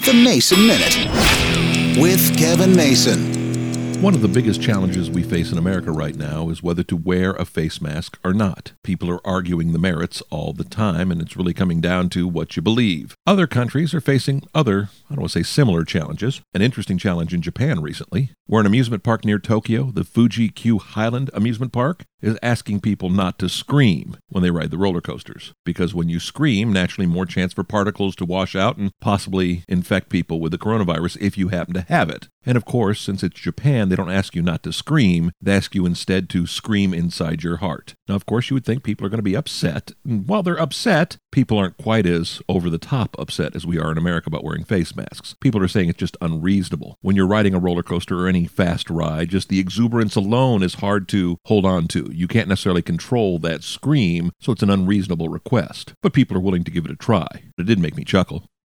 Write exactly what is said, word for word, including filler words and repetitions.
The Mason Minute with Kevin Mason. One of the biggest challenges we face in America right now is whether to wear a face mask or not. People are arguing the merits all the time, and it's really coming down to what you believe. Other countries are facing other, I don't want to say similar challenges. An interesting challenge in Japan recently, where an amusement park near Tokyo, the Fuji-Q Highland Amusement Park, is asking people not to scream when they ride the roller coasters. Because when you scream, naturally more chance for particles to wash out and possibly infect people with the coronavirus if you happen to have it. And of course, since it's Japan, they don't ask you not to scream. They ask you instead to scream inside your heart. Now, of course, you would think people are going to be upset. And while they're upset, people aren't quite as over-the-top upset as we are in America about wearing face masks. People are saying it's just unreasonable. When you're riding a roller coaster or any fast ride, just the exuberance alone is hard to hold on to. You can't necessarily control that scream, so it's an unreasonable request. But people are willing to give it a try. It did make me chuckle.